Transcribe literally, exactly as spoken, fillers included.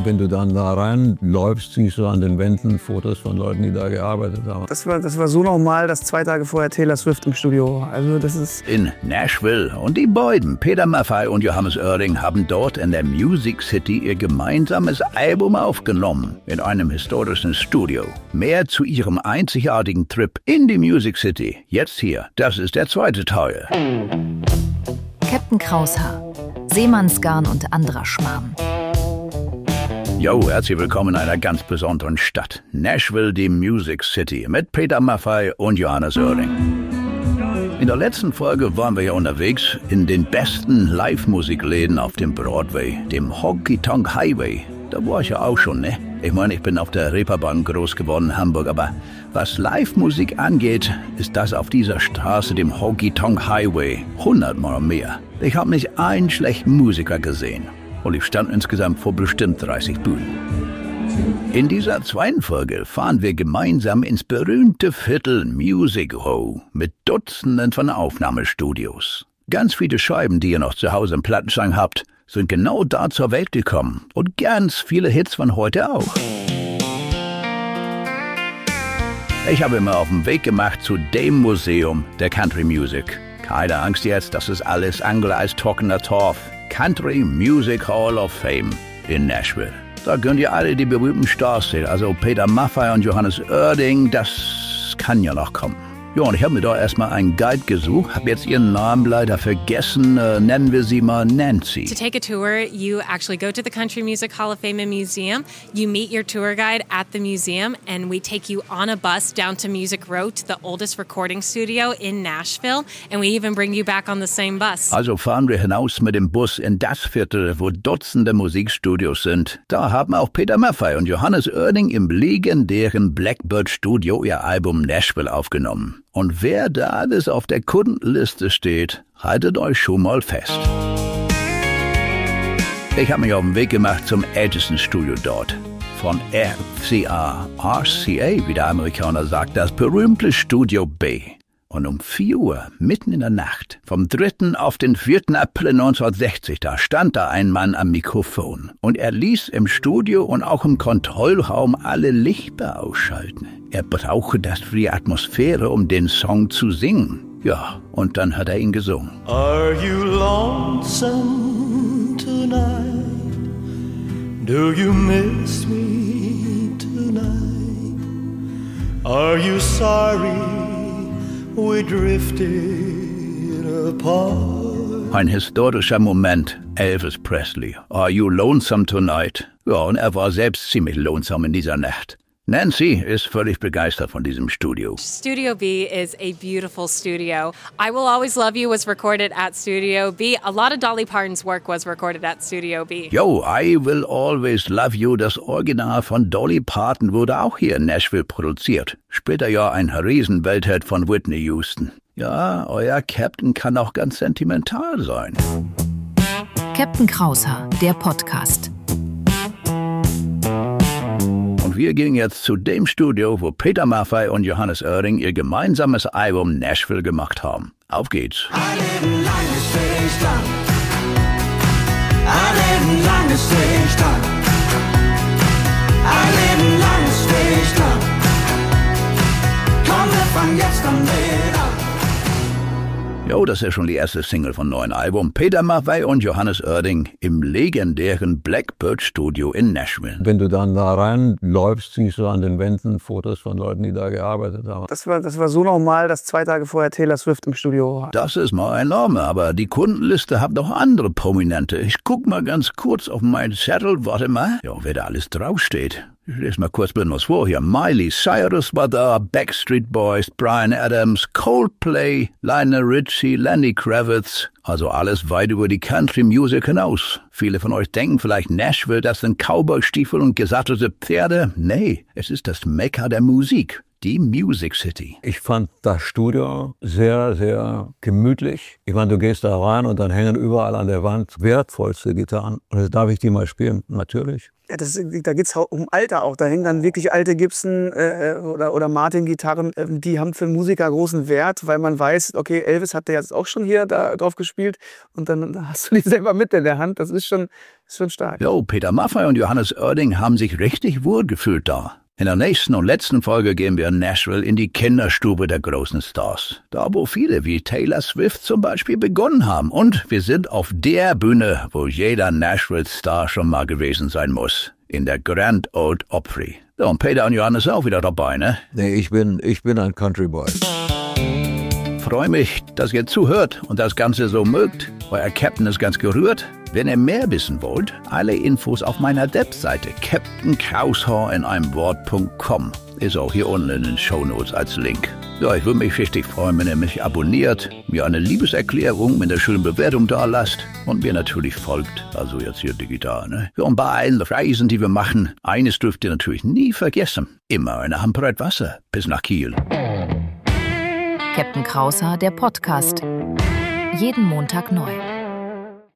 Wenn du dann da reinläufst, siehst du an den Wänden Fotos von Leuten, die da gearbeitet haben. Das war, das war so normal, dass zwei Tage vorher Taylor Swift im Studio war. Also das ist in Nashville. Und die beiden, Peter Maffay und Johannes Oerding, haben dort in der Music City ihr gemeinsames Album aufgenommen. In einem historischen Studio. Mehr zu ihrem einzigartigen Trip in die Music City. Jetzt hier. Das ist der zweite Teil. Captain Kraushaar, Seemannsgarn und anderer Schmarrn. Jo, herzlich willkommen in einer ganz besonderen Stadt. Nashville, die Music City, mit Peter Maffay und Johannes Oerding. In der letzten Folge waren wir ja unterwegs in den besten Live-Musikläden auf dem Broadway, dem Honky Tonk Highway. Da war ich ja auch schon, ne? Ich meine, ich bin auf der Reeperbahn groß geworden in Hamburg, aber was Live-Musik angeht, ist das auf dieser Straße, dem Honky Tonk Highway, hundertmal mehr. Ich habe nicht einen schlechten Musiker gesehen. Und ich stand insgesamt vor bestimmt dreißig Bühnen. In dieser zweiten Folge fahren wir gemeinsam ins berühmte Viertel Music Row mit Dutzenden von Aufnahmestudios. Ganz viele Scheiben, die ihr noch zu Hause im Plattenschrank habt, sind genau da zur Welt gekommen. Und ganz viele Hits von heute auch. Ich habe immer auf den Weg gemacht zu dem Museum der Country Music. Keine Angst jetzt, das ist alles Angler als trockener Torf. Country Music Hall of Fame in Nashville. Da könnt ihr alle die berühmten Stars sehen. Also Peter Maffay und Johannes Oerding, das kann ja noch kommen. Ja, und ich habe mir da erstmal einen Guide gesucht, habe jetzt ihren Namen leider vergessen, äh, nennen wir sie mal Nancy. To take a tour, you actually go to the Country Music Hall of Fame and Museum, you meet your tour guide at the museum, and we take you on a bus down to Music Row, to the oldest recording studio in Nashville, and we even bring you back on the same bus. Also fahren wir hinaus mit dem Bus in das Viertel, wo Dutzende Musikstudios sind. Da haben auch Peter Maffay und Johannes Oerding im legendären Blackbird Studio ihr Album Nashville aufgenommen. Und wer da alles auf der Kundenliste steht, haltet euch schon mal fest. Ich habe mich auf den Weg gemacht zum ältesten Studio dort. Von R C A, R C A, wie der Amerikaner sagt, das berühmte Studio B. Und um vier Uhr, mitten in der Nacht, vom dritten auf den vierten April neunzehnhundertsechzig, da stand da ein Mann am Mikrofon. Und er ließ im Studio und auch im Kontrollraum alle Lichter ausschalten. Er brauchte das für die Atmosphäre, um den Song zu singen. Ja, und dann hat er ihn gesungen. Are you lonesome tonight? Do you miss me tonight? Are you sorry we drifted apart? Ein historischer Moment. Elvis Presley. Are you lonesome tonight? Ja, und er war selbst ziemlich lonesome in dieser Nacht. Nancy ist völlig begeistert von diesem Studio. Studio B is a beautiful studio. I Will Always Love You was recorded at Studio B. A lot of Dolly Parton's work was recorded at Studio B. Yo, I Will Always Love You, das Original von Dolly Parton, wurde auch hier in Nashville produziert. Später ja ein Riesenwelthit von Whitney Houston. Ja, euer Captain kann auch ganz sentimental sein. Captain Kraushaar, der Podcast. Und wir gehen jetzt zu dem Studio, wo Peter Maffay und Johannes Oerding ihr gemeinsames Album Nashville gemacht haben. Auf geht's. I didn't like to stay stuck. I didn't like to stay stuck. I didn't like to stay stuck. Komm, wir fangen jetzt an mit an. Jo, das ist schon die erste Single vom neuen Album. Peter Maffay und Johannes Oerding im legendären Blackbird Studio in Nashville. Wenn du dann da reinläufst, siehst du an den Wänden Fotos von Leuten, die da gearbeitet haben. Das war, das war so normal, dass zwei Tage vorher Taylor Swift im Studio war. Das ist mal enorm, aber die Kundenliste hat noch andere Prominente. Ich guck mal ganz kurz auf meinen Zettel, warte mal. Ja, wer da alles draufsteht. Ich lese mal kurz mit was vor hier. Miley Cyrus war da, Backstreet Boys, Bryan Adams, Coldplay, Lionel Richie, Lenny Kravitz. Also alles weit über die Country Music hinaus. Viele von euch denken vielleicht Nashville, das sind Cowboy-Stiefel und gesattelte Pferde. Nee, es ist das Mekka der Musik. die Music City. Ich fand das Studio sehr, sehr gemütlich. Ich meine, du gehst da rein und dann hängen überall an der Wand wertvollste Gitarren. Und jetzt darf ich die mal spielen? Natürlich. Ja, das ist, da geht es um Alter auch. Da hängen dann wirklich alte Gibson äh, oder, oder Martin-Gitarren. Äh, die haben für Musiker großen Wert, weil man weiß, okay, Elvis hat der jetzt auch schon hier da drauf gespielt. Und dann hast du die selber mit in der Hand. Das ist schon, ist schon stark. Jo, Peter Maffay und Johannes Oerding haben sich richtig wohl gefühlt da. In der nächsten und letzten Folge gehen wir in Nashville in die Kinderstube der großen Stars. Da, wo viele wie Taylor Swift zum Beispiel begonnen haben. Und wir sind auf der Bühne, wo jeder Nashville-Star schon mal gewesen sein muss. In der Grand Ole Opry. Ja, und Peter und Johannes auch wieder dabei, ne? Nee, ich bin, ich bin ein Country Boy. Freue mich, dass ihr zuhört und das Ganze so mögt. Euer Captain ist ganz gerührt. Wenn ihr mehr wissen wollt, alle Infos auf meiner Webseite captain kraushaar in einem Wort punkt com. Ist auch hier unten in den Shownotes als Link. Ja, ich würde mich richtig freuen, wenn ihr mich abonniert, mir eine Liebeserklärung mit einer schönen Bewertung da lasst und mir natürlich folgt, also jetzt hier digital, ne? Ja, und bei allen Reisen, die wir machen, eines dürft ihr natürlich nie vergessen. Immer eine Handbreit Wasser bis nach Kiel. Captain Kraushaar, der Podcast. Jeden Montag neu.